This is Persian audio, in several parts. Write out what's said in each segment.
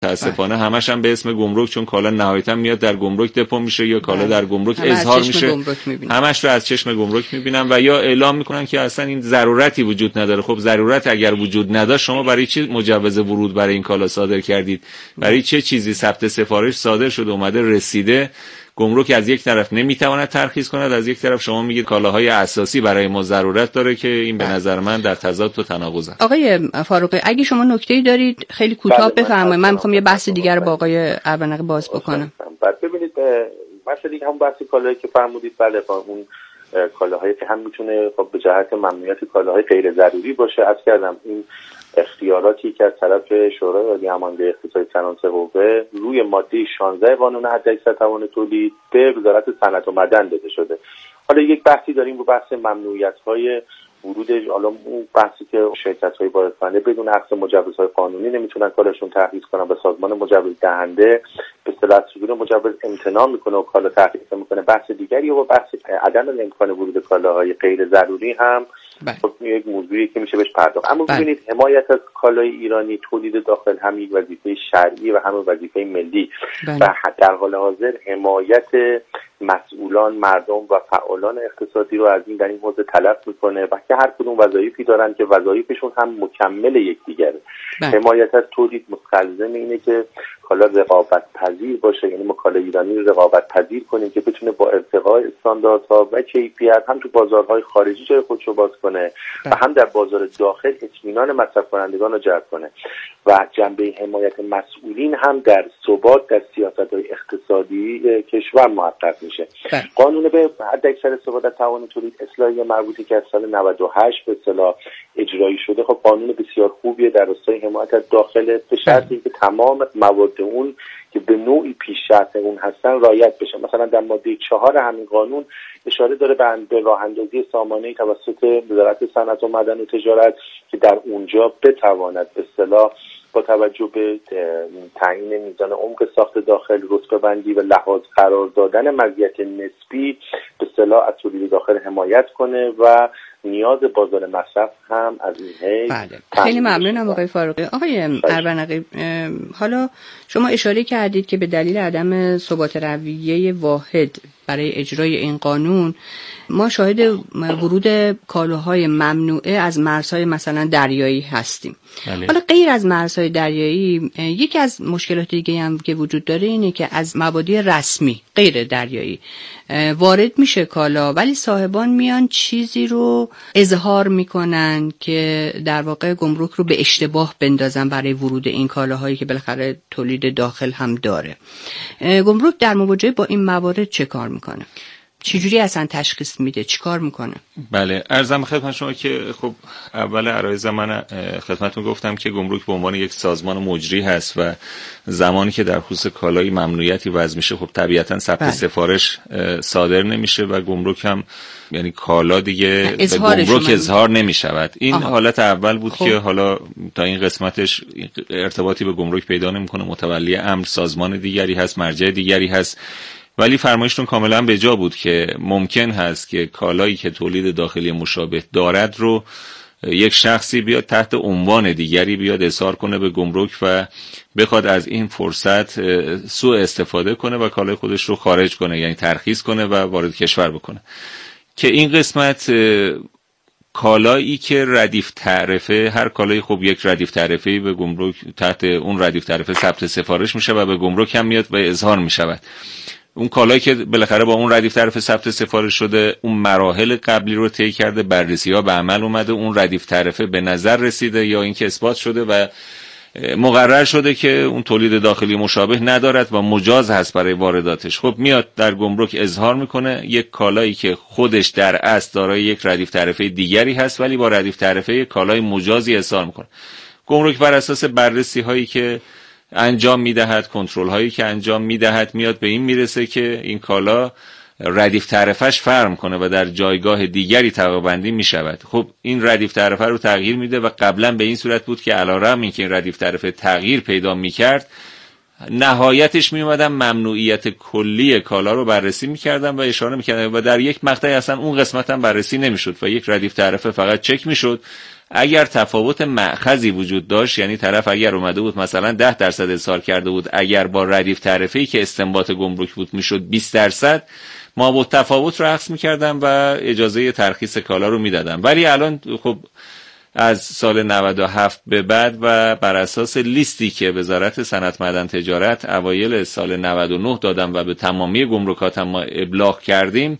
متاسفانه همش هم به اسم گمرک، چون کالا نهایتا میاد در گمرک دپو میشه یا کالا در گمرک اظهار میشه، همش رو از چشم گمرک میبینن و یا اعلام میکنن که اصلا این ضرورتی وجود نداره. خب ضرورت اگر وجود نداشت شما برای چی مجوز ورود برای این کالا صادر کردید؟ برای چه چیزی ثبت سفارش صادر شده اومده رسیده، گمرک از یک طرف نمیتواند ترخیص کند، از یک طرف شما میگید کالاهای اساسی برای ما ضرورت داره، که این به نظر من در تضاد و تناقض است. آقای فاروقی اگه شما نکته‌ای دارید خیلی کوتاه بفرمایید، من میخوام یه بحث دیگر رو با آقای اربنقی باز بکنم. ببینید مثلا دیگه هم بحث کالایی که فرمودید، بله اون کالاهایی که هم میتونه خب به جهت ممنوعیت کالاهای غیر ضروری باشه، از کردم این اختیاراتی که از طرف شورای عالی امانده اقتصادی صنایع قوه روی ماده 16 قانون حداکثر توان تولید به وزارت صنعت و معدن داده شده. حالا یک بحثی داریم رو بحث ممنوعیت‌های ورود، حالا اون بحثی که شرکت‌های واردکننده بدون اخذ مجوزهای قانونی نمیتونن کالاشون ترخیص کنن و سازمان مجوز دهنده به اصطلاح صدور مجوز امتناع میکنه و کالا ترخیص میکنه. بحث دیگری و بحث عدم امکان ورود کالاهای غیر ضروری هم خب یک موضوعی که میشه بهش پرداخت. اما ببینید حمایت از کالای ایرانی، تولید داخل هم یک وظیفه شرعی و هم وظیفه ملی و در حال حاضر حمایت مسئولان، مردم و فعالان اقتصادی رو از این در این حوزه طلب میکنه و که هر کدوم وظایفی دارن که وظایفشون هم مکمل یکدیگره. حمایت از تولید مستلزم اینه که کالا رقابت پذیر باشه، یعنی ما کالای ایرانی رو رقابت پذیر کنیم که بتونه با ارتقای استانداردها و کیفیت هم تو بازارهای خارجی جای خودش رو باز کنه و هم در بازار داخل اطمینان مصرف کنندگان رو جلب کنه و جنبه حمایت مسئولین هم در ثبات در سیاست‌های اقتصادی کشور محقق میشه. قانون به حداکثر استفاده از توان تولید اصلاحی مربوطه که از سال 98 به اصطلاح اجرایی شده، خب قانون بسیار خوبیه در راستای حمایت از داخل، به شرطی که تمام مواد اون که به نوعی پیش شرط اون هستن رعایت بشه. مثلا در ماده 4 همین قانون اشاره داره به راه اندازی سامانه‌ای توسط وزارت صنعت و معدن و تجارت که در اونجا بتواند به اصطلاح با توجه به تعیین میزان عمق ساخت داخل، رتبه‌بندی و لحاظ قرار دادن مزیت نسبی به اصطلاح از تولید داخل حمایت کنه و نیاز بازار مصرف هم از این حیث. بله. خیلی ممنونم آقای فاروقی. آقای اربنقی، حالا شما اشاره کردید که به دلیل عدم ثبات رویه واحد برای اجرای این قانون ما شاهد ورود کالاهای ممنوعه از مرزهای مثلا دریایی هستیم. بله. حالا غیر از مرزهای دریایی یکی از مشکلات دیگه هم که وجود داره اینه که از مبادی رسمی غیر دریایی وارد میشه کالا، ولی صاحبان میان چیزی رو اظهار میکنن که در واقع گمرک رو به اشتباه بندازن برای ورود این کالاهایی که بالاخره تولید داخل هم داره. گمرک در مواجهه با این موارد چه کار میکنه؟ چجوری اصلا تشخیص میده؟ چیکار میکنه؟ بله، عرضم خدمت شما که خب اول عرایض من خدمتتون گفتم که گمرک به عنوان یک سازمان مجری هست و زمانی که در خصوص کالایی ممنوعیتی وضع میشه خب طبیعتا ثبت سفارش صادر نمیشه و گمرک هم یعنی کالا دیگه به گمرک اظهار نمیشود. این حالت اول بود که حالا تا این قسمتش ارتباطی به گمرک پیدا نمیکنه، متولی امر سازمان دیگری هست، مرجع دیگری هست. ولی فرمایشتون کاملا به جا بود که ممکن هست که کالایی که تولید داخلی مشابه دارد رو یک شخصی بیاد تحت عنوان دیگری بیاد اظهار کنه به گمرک و بخواد از این فرصت سوء استفاده کنه و کالای خودش رو خارج کنه، یعنی ترخیص کنه و وارد کشور بکنه. که این قسمت کالایی که ردیف تعرفه، هر کالایی خب یک ردیف تعرفه‌ای به گمرک تحت اون ردیف تعرفه ثبت سفارش میشه و به گمرک هم میاد و اظهار میشود. اون کالایی که بالاخره با اون ردیف تعرفه ثبت سفارش شده اون مراحل قبلی رو طی کرده، بررسی‌ها به عمل اومده، اون ردیف تعرفه به نظر رسیده یا اینکه اثبات شده و مقرر شده که اون تولید داخلی مشابه ندارد و مجاز هست برای وارداتش. خب میاد در گمرک اظهار میکنه یک کالایی که خودش در اصل دارای یک ردیف تعرفه دیگری هست ولی با ردیف تعرفه کالای مجازی اظهار میکنه. گمرک بر اساس بررسی هایی که انجام میدهد، کنترل هایی که انجام میدهد، میاد به این میرسه که این کالا ردیف تعرفهش فرق کنه و در جایگاه دیگری طبقه بندی میشود. خب این ردیف تعرفه رو تغییر میده و قبلا به این صورت بود که علیرغم اینکه این ردیف تعرفه تغییر پیدا میکرد نهایتش میومدن ممنوعیت کلی کالا رو بررسی میکردن و اشاره میکردن و در یک مقطعی اصلا اون قسمت هم بررسی نمیشد و یک ردیف تعرفه فقط چک میشد. اگر تفاوت مأخذی وجود داشت، یعنی طرف اگر اومده بود مثلا 10% اظهار کرده بود، اگر با ردیف تعرفه‌ای که استنباط گمرک بود میشد 20%، ما با تفاوت رو حذف می‌کردم و اجازه ترخیص کالا رو میدادم. ولی الان خب از سال 97 به بعد و بر اساس لیستی که وزارت صنعت معدن تجارت اوایل سال 99 دادم و به تمامی گمرکات ما ابلاغ کردیم،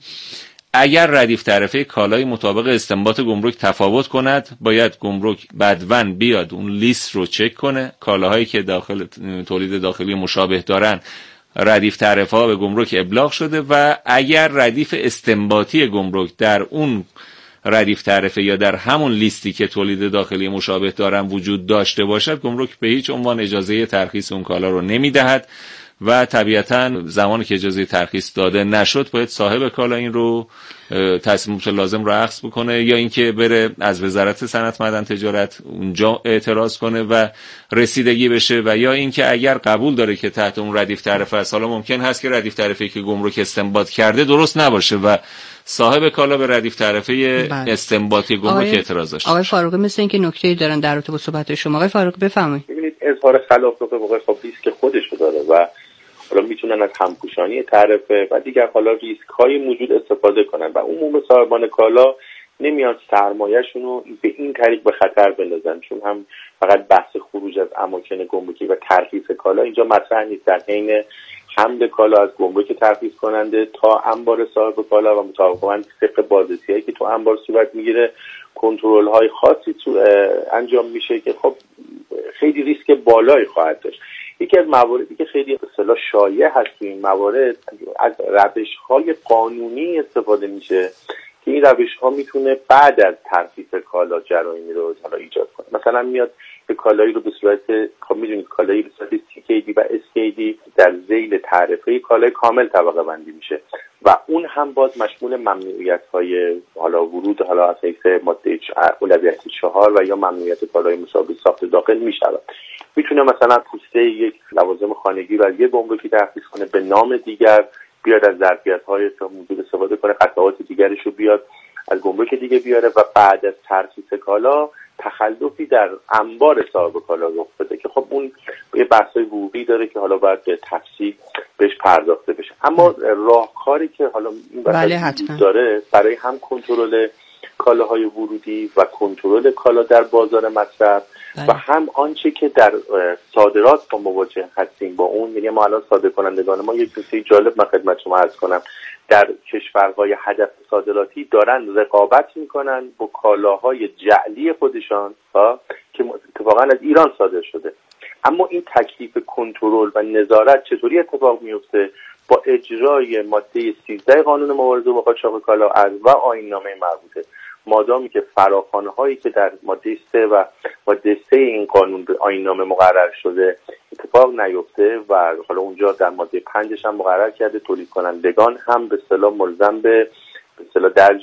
اگر ردیف تعرفه کالای مطابق استنباط گمرک تفاوت کند، باید گمرک بدون بیاد اون لیست رو چک کنه، کالاهایی که داخل تولید داخلی مشابه دارن ردیف تعرفه ها به گمرک ابلاغ شده و اگر ردیف استنباطی گمرک در اون ردیف تعرفه یا در همون لیستی که تولید داخلی مشابه دارن وجود داشته باشد، گمرک به هیچ عنوان اجازه ترخیص اون کالا رو نمیدهد و طبیعتاً زمانی که اجازه ترخیص داده نشد باید صاحب کالا این رو تصمیمات لازم رو اخذ بکنه یا اینکه بره از وزارت صنعت معدن تجارت اونجا اعتراض کنه و رسیدگی بشه، و یا اینکه اگر قبول داره که تحت اون ردیف تعرفه است، حالا ممکن هست که ردیف تعرفه‌ای که گمرک استنباط کرده درست نباشه و صاحب کالا به ردیف تعرفه استنباطی گمرک اعتراض داشته. آقای فاروقی مثل اینکه نکته‌ای دارن در رابطه با صحبت شما. آقای فاروقی بفرمایید. ببینید اظهار خلاف به واقع خب ریسک خودشو داره و حالا میتونن از همپوشانی تعرفه و دیگر حالا ریسک‌های موجود استفاده کنن و عموم صاحبان کالا نمیان سرمایه‌شون رو به این طریق به خطر بندازن، چون هم فقط بحث خروج از اماکن گمرکی و ترخیص کالا اینجا مطرح نیست. در حین حمل کالا از گمرک ترخیص کننده تا انبار صاحب کالا و مطابقاً طبق بازرسی‌هایی که تو انبار صورت میگیره کنترل‌های خاصی انجام میشه که خب خیلی ریسک بالایی خواهد داشت. یکی از مواردی که خیلی به اصطلاح شایع هست تو این موارد از روش‌های قانونی استفاده میشه که این روش‌ها میتونه بعد از ترخیص کالا جرایمی رو حالا ایجاد کنه. مثلا میاد به کالایی رو به صورت خب میدونید کالایی به صورت CKD و SKD در ذیل تعرفه کالای کامل طبقه بندی میشه و اون هم باز مشمول ممنوعیت‌های حالا ورود حالا از حیث ماده اولویت 4 و یا ممنوعیت کالای مشابه ساخت داخل میشود. میتونه مثلا پوسته یک لوازم خانگی رو از یک گمرکی ترخیص کنه به نام دیگر، بیاد از ظرفیت‌های موجود استفاده کنه، قطعات دیگرش رو بیاد از گمرک دیگه بیاره و بعد از ترخیص کالا تخلفی در انبار صاحب کالا رخ بده که خب اون یه بحث‌های حقوقی داره که حالا باید به تفصیل بهش پرداخته بشه. اما راهکاری که حالا این بله داره برای هم کنترل کالاهای ورودی و کنترل کالا در بازار مصرف و هم آنچه که در صادرات با مواجه هستیم با اون، یعنی ما الان صادرکنندگان ما یک چیزی جالب من خدمت شما عرض کنم، در کشورهای هدف صادراتی دارن رقابت میکنن با کالاهای جعلی خودشان که اتفاقا از ایران صادر شده. اما این تکلیف کنترل و نظارت چطوری اتفاق میفته؟ با اجرای ماده 13 قانون مبارزه با قاچاق کالا و آیین‌نامه مربوطه. مادامی که فراخوان‌هایی هایی که در ماده 3 و ماده 3 این قانون به آیین‌نامه مقرر شده اتفاق نیفته و حالا اونجا در ماده 5 هم مقرر کرده تولید کنندگان هم به اصطلاح ملزم به اصطلاح درج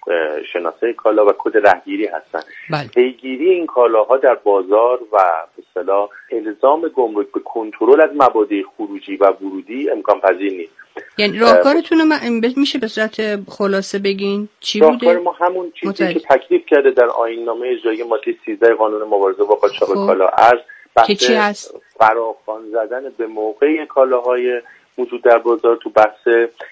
شناسه کالا و کد رهگیری هستن. پیگیری این کالاها در بازار و به اصطلاح الزام گمرک به کنترل از مبادئ خروجی و ورودی امکان پذیر نیست. یعنی راهکارتون رو میشه به صورت خلاصه بگین چی بوده؟ راهکار ما همون چیزی که تکلیف کرده در آیین‌نامه اجرایی ماده 13 قانون مبارزه با قاچاق کالا بحث فراخوان زدن به موقع کالاهای موجود در بازار تو بحث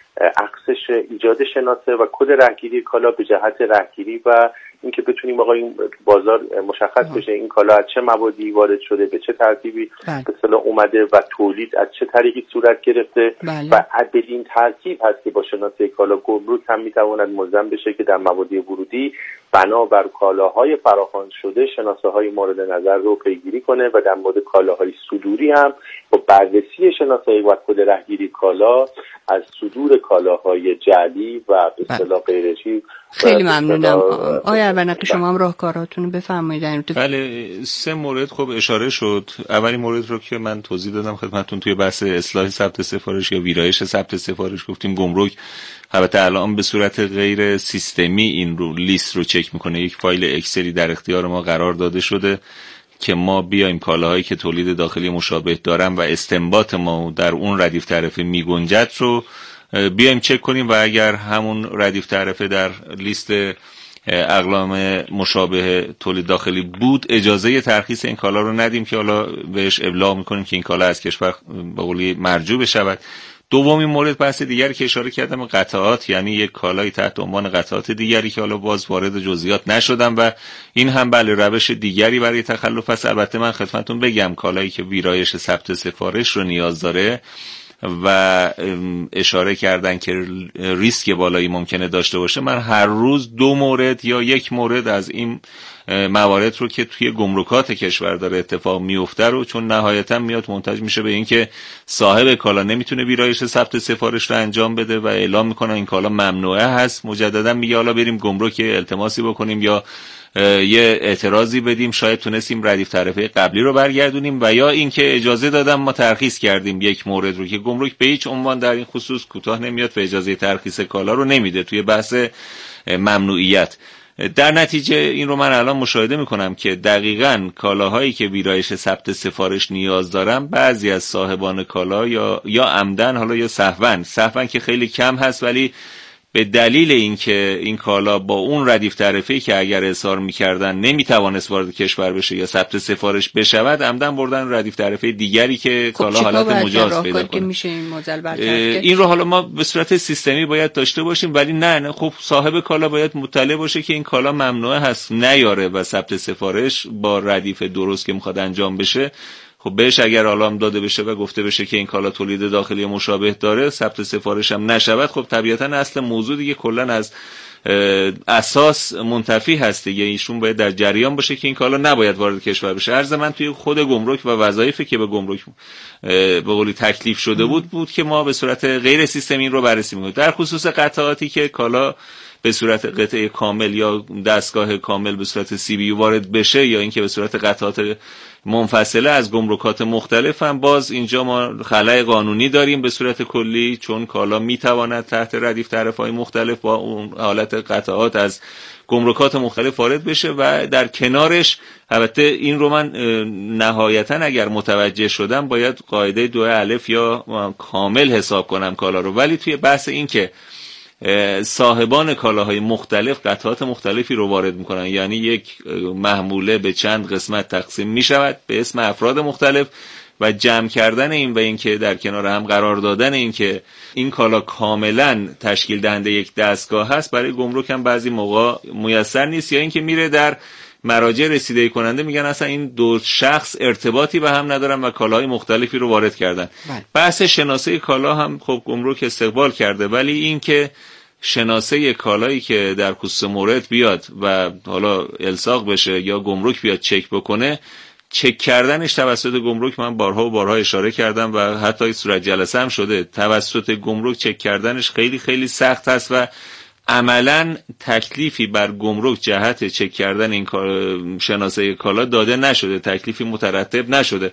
اخذش ایجاد شناسه و کد رهگیری کالا به جهت رهگیری و اینکه بتونیم آقا این بازار مشخص بشه این کالا از چه مبادی وارد شده، به چه ترتیبی به اصطلاح اومده و تولید از چه طریقی صورت گرفته و بدین ترتیب هست که با شناسه کالا گمرک هم میتواند ملزم بشه که در مبادی ورودی بنابر کالاهای فراخوان شده شناسه های مورد نظر رو پیگیری کنه و در مورد کالاهای صدوری هم با بررسی شناسه و کد رهگیری کالا از صدور کالاهای جعلی و به اصطلاح غیرچی. خیلی ممنونم. آیا ارونقی شما هم راهکاراتون رو بفرمایید. بله 3 مورد خب اشاره شد. اولین مورد رو که من توضیح دادم خدمتتون توی بحث اصلاح ثبت سفارش یا ویرایش ثبت سفارش گفتیم گمرک البته الان به صورت غیر سیستمی این رو لیست رو چک میکنه. یک فایل اکسلی در اختیار ما قرار داده شده که ما بیایم کالاهایی که تولید داخلی مشابه دارن و استنباط ما در اون ردیف تعرفه میگنجد رو بیایم چک کنیم و اگر همون ردیف تعرفه در لیست اقلام مشابه تولید داخلی بود اجازه ترخیص این کالا رو ندیم که حالا بهش ابلاغ میکنیم که این کالا از کشور به قولی مرجوع بشود. دومین مورد بحث دیگری که اشاره کردم قطعات، یعنی یک کالای تحت عنوان قطعات دیگری که حالا باز وارد جزئیات نشدم و این هم بله روش دیگری برای تخلف است. البته من خدمتتون بگم کالایی که ویرایش ثبت سفارش رو نیاز داره و اشاره کردن که ریسک بالایی ممکنه داشته باشه، من هر روز 2 مورد یا 1 مورد از این موارد رو که توی گمرکات کشور داره اتفاق میفته رو، چون نهایتا میاد منتج میشه به این که صاحب کالا نمیتونه ویرایش ثبت سفارش رو انجام بده و اعلام میکنه این کالا ممنوعه هست. مجددا میگه حالا بریم گمرک التماسی بکنیم یا یه اعتراضی بدیم، شاید تونستیم ردیف تعرفه قبلی رو برگردونیم و یا اینکه اجازه دادم ما ترخیص کردیم 1 مورد رو که گمرک به هیچ عنوان در این خصوص کوتاه نمیاد و اجازه ترخیص کالا رو نمیده توی بحث ممنوعیت. در نتیجه این رو من الان مشاهده میکنم که دقیقاً کالاهایی که ویرایش ثبت سفارش نیاز دارن بعضی از صاحبان کالا یا عمدن حالا یا سهواً که خیلی کم هست، ولی به دلیل اینکه این کالا با اون ردیف تعرفه‌ای که اگر احصار می‌کردن نمیتوانست وارد کشور بشه یا ثبت سفارش بشود، عمدن بردن ردیف تعرفه دیگری که کالا حالت مجاز پیدا کنه. این رو حالا ما به صورت سیستمی باید داشته باشیم، ولی نه خب صاحب کالا باید مطلع باشه که این کالا ممنوعه هست نیاره و ثبت سفارش با ردیف درست که میخواد انجام بشه خب بهش اگر علام داده بشه و گفته بشه که این کالا تولید داخلی مشابه داره، ثبت سفارش هم نشود، خب طبیعتا اصل موضوع دیگه کلا از اساس منتفی هست دیگه. ایشون باید در جریان باشه که این کالا نباید وارد کشور بشه. عرض من توی خود گمرک و وظایفی که به گمرک به قولی تکلیف شده بود که ما به صورت غیر سیستمی این رو بررسی می‌کنیم. در خصوص قطعاتی که کالا به صورت قطعه کامل یا دستگاه کامل به صورت CBU وارد بشه یا اینکه به صورت قطعات منفصله از گمرکات مختلف، هم باز اینجا ما خلأ قانونی داریم به صورت کلی، چون کالا میتواند تحت ردیف تعرفه‌های مختلف با اون حالت قطعات از گمرکات مختلف وارد بشه و در کنارش البته این رو من نهایتا اگر متوجه شدم باید قاعده 2 الف یا کامل حساب کنم کالا رو، ولی توی بحث این که صاحبان کالاهای مختلف قطعات مختلفی رو وارد میکنن، یعنی یک محموله به چند قسمت تقسیم میشود به اسم افراد مختلف و جمع کردن این و این که در کنار هم قرار دادن این که این کالا کاملا تشکیل دهنده یک دستگاه هست برای گمرک هم بعضی موقع میسر نیست، یا این که میره در مراجع رسیدگی کننده میگن اصلا این 2 شخص ارتباطی به هم ندارن و کالاهای مختلفی رو وارد کردن. بحث شناسه کالا هم خب گمرک استقبال کرده، ولی این که شناسه کالایی که در خصوص مورد بیاد و حالا الساق بشه یا گمرک بیاد چک بکنه، چک کردنش توسط گمرک من بارها و بارها اشاره کردم و حتی صورت جلسه هم شده، توسط گمرک چک کردنش خیلی خیلی سخت است و عملاً تکلیفی بر گمرک جهت چک کردن این شناسه کالا داده نشده، تکلیفی مترتب نشده.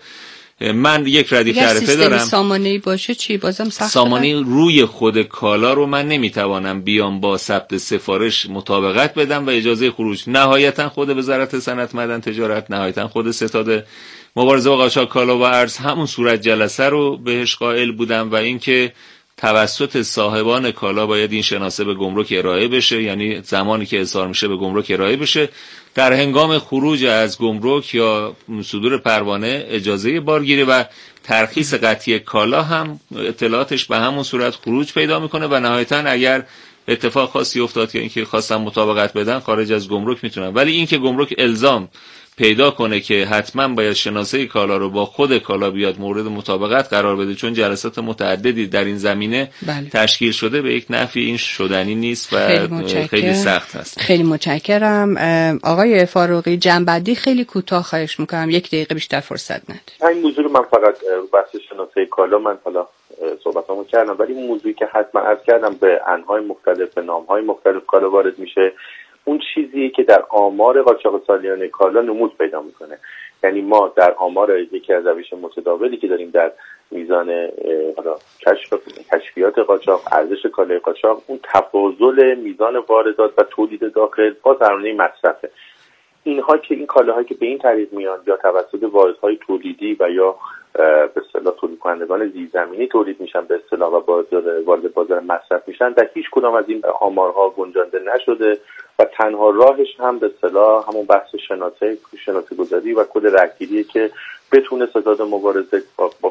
من یک ردیف تعرفه دارم، سامانه‌ای باشه چی بازم سخته، سامانه روی خود کالا رو من نمیتوانم بیام با ثبت سفارش مطابقت بدم و اجازه خروج. نهایتا خود وزارت صنعت معدن تجارت، نهایتا خود ستاد مبارزه با قاچاق کالا و ارز همون صورت جلسه رو بهش قائل بودم و اینکه توسط صاحبان کالا باید این شناسه به گمرک ارائه بشه، یعنی زمانی که احضار میشه به گمرک ارائه بشه، در هنگام خروج از گمرک یا صدور پروانه اجازه بارگیری و ترخیص قطعی کالا هم اطلاعاتش به همون صورت خروج پیدا میکنه و نهایتا اگر اتفاق خاصی افتاد که اینکه خواستن مطابقت بدن خارج از گمرک میتونن، ولی اینکه گمرک الزام پیدا کنه که حتما باید شناسه کالا رو با خود کالا بیاد مورد مطابقت قرار بده، چون جلسات متعددی در این زمینه تشکیل شده، به یک نحوی این شدنی نیست و خیلی سخت هست. خیلی متشکرم آقای فاروقی. جنبندی خیلی کوتاه خواهش میکنم، 1 دقیقه بیشتر فرصت ندید. این موضوع رو من فقط بحث شناسه کالا من حالا صحبتامو کردم، ولی این موضوعی که حتما عرض کردم به انواع مختلف به نام‌های مختلف کالا وارد میشه، اون چیزی که در آمار قاچاق سالیانه کالا نمود پیدا میکنه. یعنی ما در آمار یکی از روش متداولی که داریم در میزان کشفیات قاچاق، ارزش کالای قاچاق، اون تفاضل میزان واردات و تولید داخل با درآمد مصرفه. اینها که این کالاهایی که به این طریق میان یا توسط واحدهای تولیدی و یا به اصطلاح تولید کنندگان زیرزمینی تولید میشن به اصطلاح و وارد بازار مصرف میشن، در هیچ کدام از این آمارها گنجانده نشده و تنها راهش هم به اصطلاح همون بحث شناسه گذاری و کد رگگیریه که بتونه ستاد مبارزه با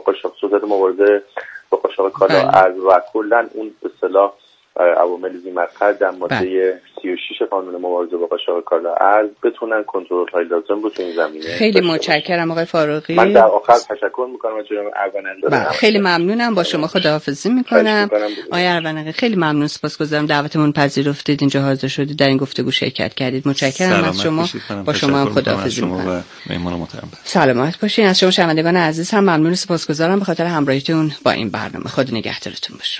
قاچاق کالا ارز و کلا اون به اصطلاح عوامل ذی‌مرکز در ماده 36 قانون مبارزه با قاچاق کالا ارز بتونن کنترل‌های لازم رو تو این زمینه. خیلی متشکرم آقای فاروقی. من در آخر تشکر می‌کنم از جناب اروانقی. خیلی ممنونم، با شما خداحافظی می‌کنم. آقای اروانقی خیلی ممنون، سپاسگزارم دعوتمون پذیرفتید، اینجا حاضر شدید، در این گفتگو شرکت کردید. متشکرم از شما. با شما هم خداحافظی می‌کنم. مهمان محترم. سلامت باشین. از شما شنوندگان عزیز هم ممنون و سپاسگزارم به خاطر همراهیتون با این برنامه. خدا نگهدارتون باشه.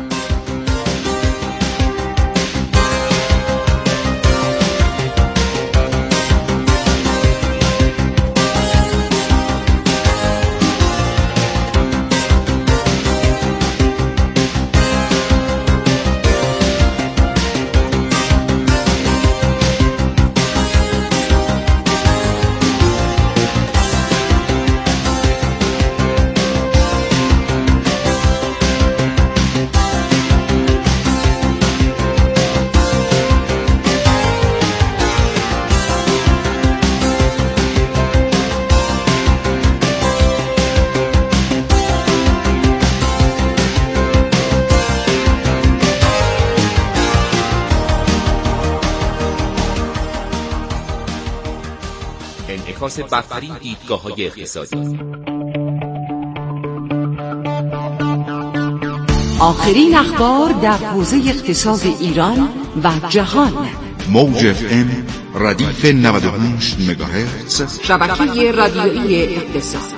انعکاس برترین دیدگاه‌های اقتصادی. آخرین اخبار در حوزه اقتصاد ایران و جهان. موج FM ردیف 98 مگاهرتز، شبکه رادیویی اقتصاد.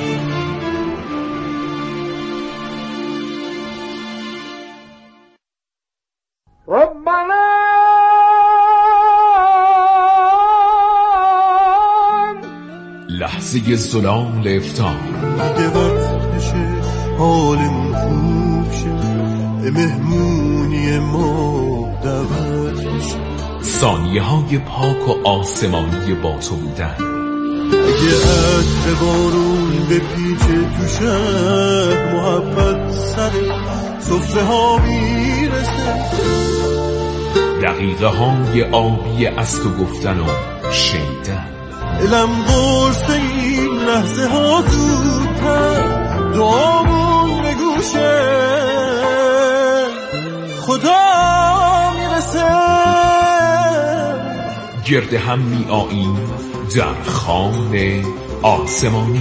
لحظه زلال افطار، اگه وقتشه حالمون خوب شه، به مهمونی ما دعوت میشه، ثانیه های پاک و آسمانی با تو بودن. اگه عطر بارون بپیچه تو شهر، محبت سر سفره ها میرسه، دقیقه های آبی از تو گفتن و شنیدن. دلم قرص این لحظه ها زودتر، دعامون به گوشه خدا میرسه. گرد هم می آییم در خوان آسمانی.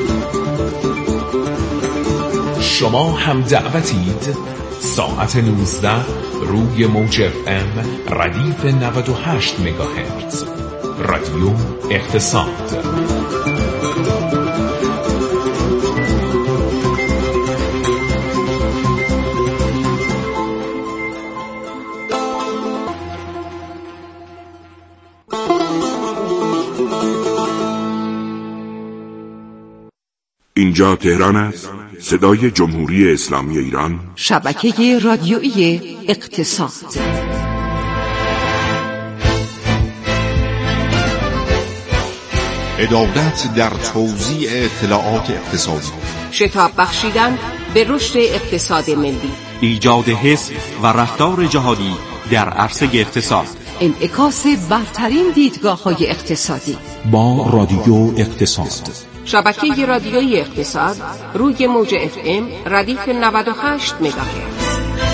شما هم دعوتید. ساعت 19 روی موج FM ردیف 98 مگاهرتز، رادیو اقتصاد. اینجا تهران است، صدای جمهوری اسلامی ایران، شبکه رادیویی اقتصاد. عدالت در توزیع اطلاعات اقتصادی، شتاب بخشیدن به رشد اقتصاد ملی، ایجاد حس و رفتار جهادی در عرصه اقتصاد، انعکاس برترین دیدگاه‌های اقتصادی با رادیو اقتصاد. شبکه رادیویی اقتصاد روی موج FM ردیف 98 مگاهرتز.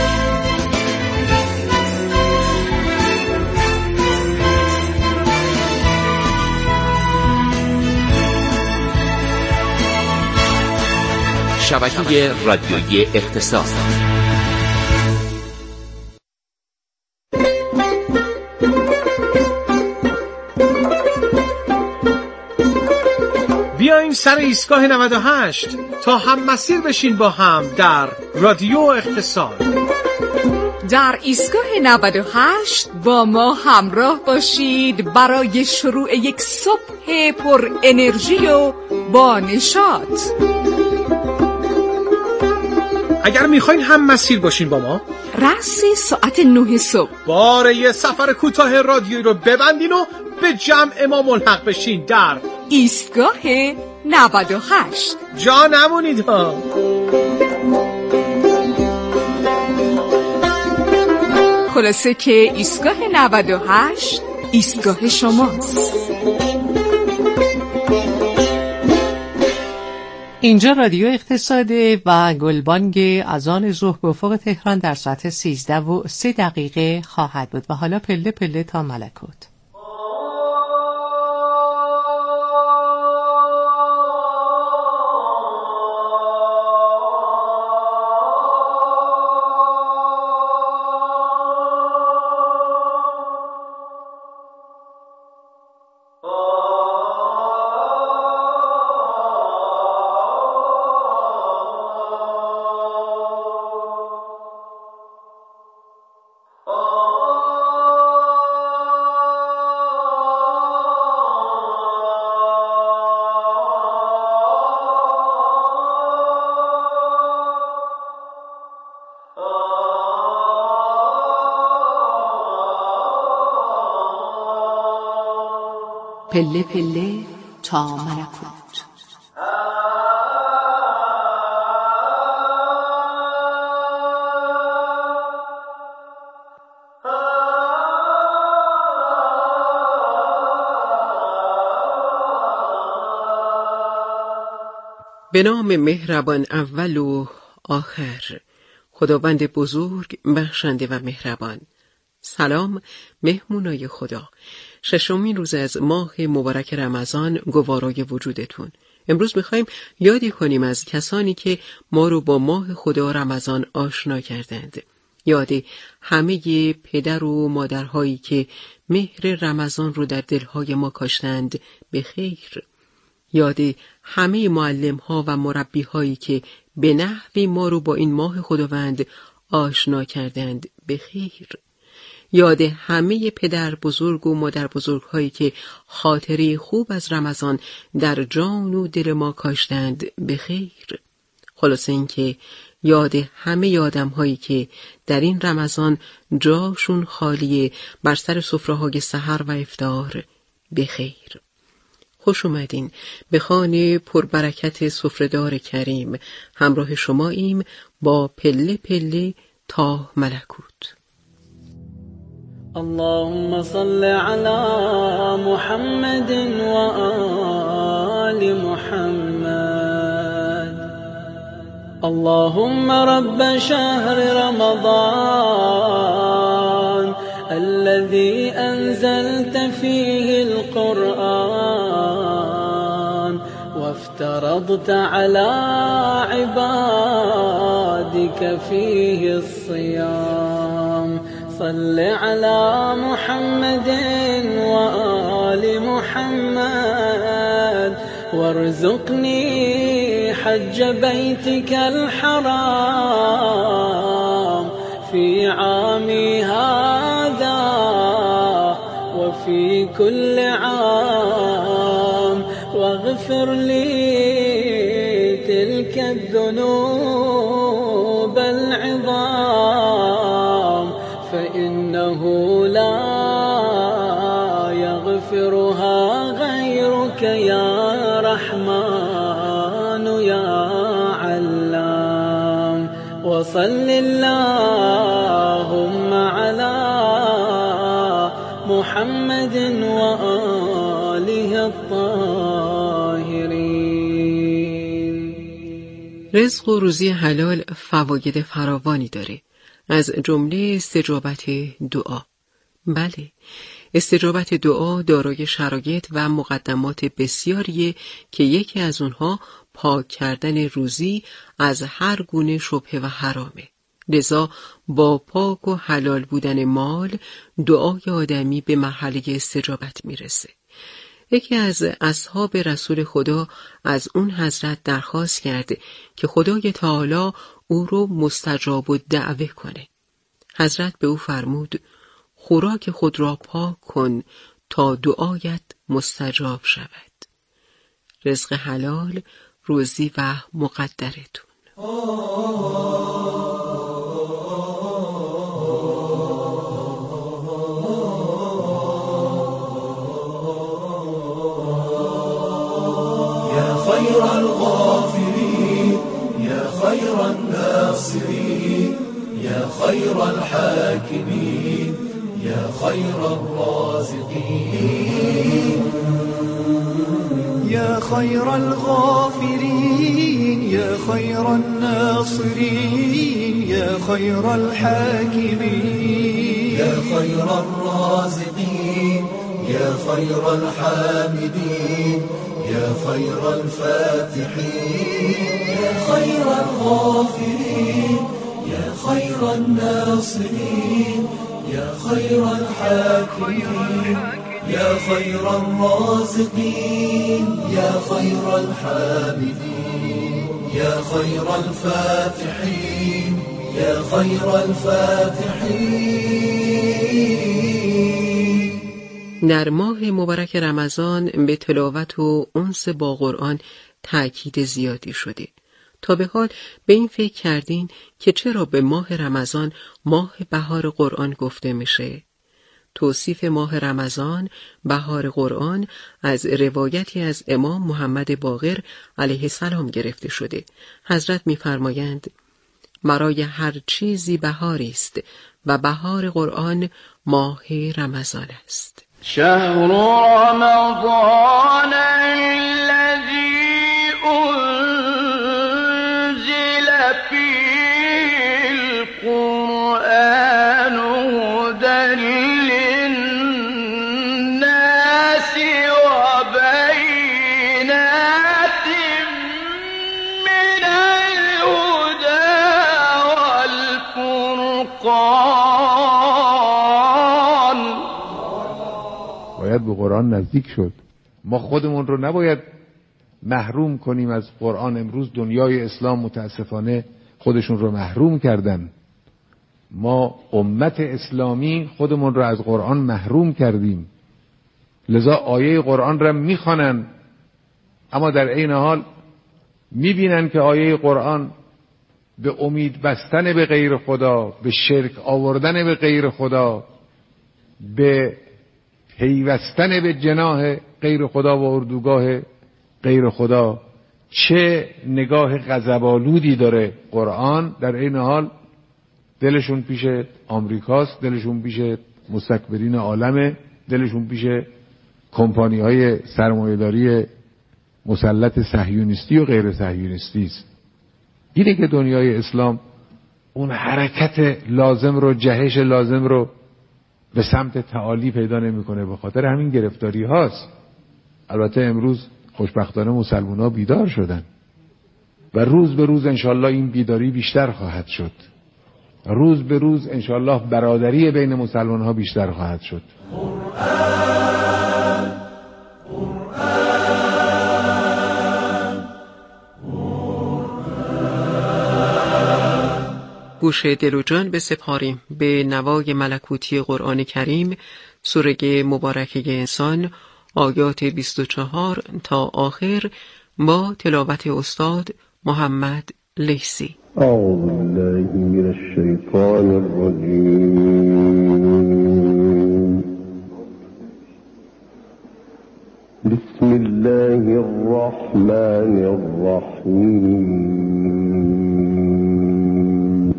شبکه رادیویی اقتصاد. بیاین سر ایستگاه 98 تا هم مسیر بشین با هم در رادیو اقتصاد. در ایستگاه 98 با ما همراه باشید برای شروع یک صبح پر انرژی و با نشاط. اگر میخواین هم مسیر باشین با ما، رأس ساعت 9 صبح باره یه سفر کوتاه رادیویی رو ببندین و به جمع ما ملحق بشین در ایستگاه 98. جا نمونید ها. خلاصه که ایستگاه 98 ایستگاه شماست. اینجا رادیو اقتصاده و گلبانگ اذان ظهر به افق تهران در ساعت 13:03 خواهد بود و حالا پله پله تا ملکوت. پله پله تا ملکوت. به نام مهربان اول و آخر، خداوند بزرگ بخشنده و مهربان. سلام مهمونای خدا، ششمین روز از ماه مبارک رمضان گوارای وجودتون. امروز میخوایم یادی کنیم از کسانی که ما رو با ماه خدا رمضان آشنا کردند. یاد همه پدر و مادرهایی که مهر رمضان رو در دلهای ما کاشتند به خیر. یاد همه معلم‌ها و مربی‌هایی که به نحوی ما رو با این ماه خداوند آشنا کردند به خیر. یاد همه پدر بزرگ و مادر بزرگ هایی که خاطره خوب از رمضان در جان و دل ما کاشتند به خیر. خلاصه این که یاد همه آدم هایی که در این رمضان جاشون خالیه بر سر سفره‌های سحر و افطار به خیر. خوش اومدین به خانه پربرکت سفره‌دار کریم. همراه شماییم با پله پله تا ملکوت. اللهم صل على محمد وآل محمد. اللهم رب شهر رمضان الذي أنزلت فيه القرآن وافترضت على عبادك فيه الصيام. صل على محمد وآل محمد وارزقني حج بيتك الحرام في عامي هذا وفي كل عام واغفر لي تلك الذنوب العظام فإنه لا يغفرها غيرك يا رحمن يا علام. وصل اللهم على محمد وآله الطاهرين. رزق و روزی حلال فواید فراوانی داره، از جمله استجابت دعا. بله، استجابت دعا دارای شرایط و مقدمات بسیاریه که یکی از اونها پاک کردن روزی از هر گونه شبهه و حرامه. لذا با پاک و حلال بودن مال دعای آدمی به مرحله استجابت میرسه. یکی از اصحاب رسول خدا از اون حضرت درخواست کرد که خدای تعالی او رو مستجاب الدعوه کنه. حضرت به او فرمود خوراک خود را پاک کن تا دعایت مستجاب شود. رزق حلال، روزی و مقدرتون. يا خير الناصرين يا خير الحاكمين يا خير الرازقين يا خير الغافرين يا خير الناصرين يا خير الحاكمين يا خير الرازقين يا خير الحامدين يا خير الفاتحين يا خير الغافرين يا خير الناصرين يا خير الحاكمين يا خير الرازقين يا خير الحامدين يا خير الفاتحين يا خير الفاتحين. در ماه مبارک رمضان به تلاوت و انس با قرآن تأکید زیادی شده. تا به حال به این فکر کردین که چرا به ماه رمضان ماه بهار قرآن گفته میشه؟ توصیف ماه رمضان بهار قرآن از روایتی از امام محمد باقر علیه السلام گرفته شده. حضرت می‌فرمایند برای هر چیزی بهاری است و بهار قرآن ماه رمضان است. شهر رمضان الذي أنزل فيه القرآن هدى للناس وبينات من الهدى والفرقان. باید به قرآن نزدیک شد. ما خودمون رو نباید محروم کنیم از قرآن. امروز دنیای اسلام متاسفانه خودشون رو محروم کردن. ما امت اسلامی خودمون رو از قرآن محروم کردیم. لذا آیه قرآن رو میخوانن اما در عین حال میبینن که آیه قرآن به امید بستن به غیر خدا، به شرک آوردن به غیر خدا، به پیوستن به جناح غیر خدا و اردوگاه غیر خدا چه نگاه غضب‌آلودی داره قرآن. در این حال دلشون پیش آمریکاست، دلشون پیش مستکبرین عالمه، دلشون پیش کمپانی‌های سرمایه‌داری مسلط صهیونیستی و غیر صهیونیستی است. اینه که دنیای اسلام اون حرکت لازم رو، جهش لازم رو به سمت تعالی پیدا نمی‌کنه. به خاطر همین گرفتاری هاست. البته امروز خوشبختانه مسلمان‌ها بیدار شدن و روز به روز انشالله این بیداری بیشتر خواهد شد. روز به روز انشالله برادری بین مسلمان‌ها بیشتر خواهد شد. گوش دل و جان بسپاریم به نوای ملکوتی قرآن کریم، سوره مبارکه انسان، آیات 24 تا آخر با تلاوت استاد محمد لیثی. اعوذ بالله من الشیطان الرجیم. بسم الله الرحمن الرحیم.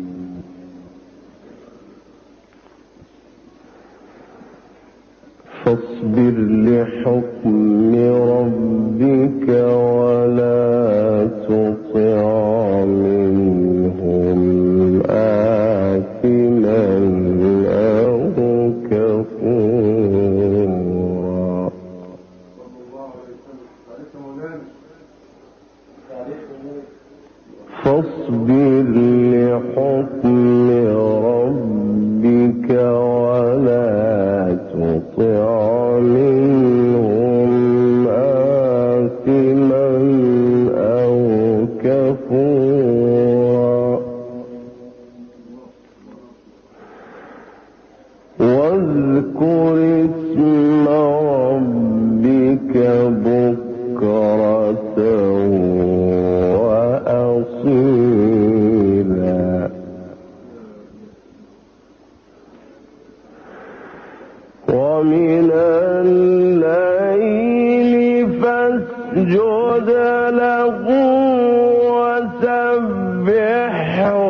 فاصبر لحكم ربك ولا تطع منهم آثما أو كفورا. فاصبر لحكم ربك ولا تطع منهم آثما أو كفورا. واذكر اسم ربك بكرة وأصيلا الحوار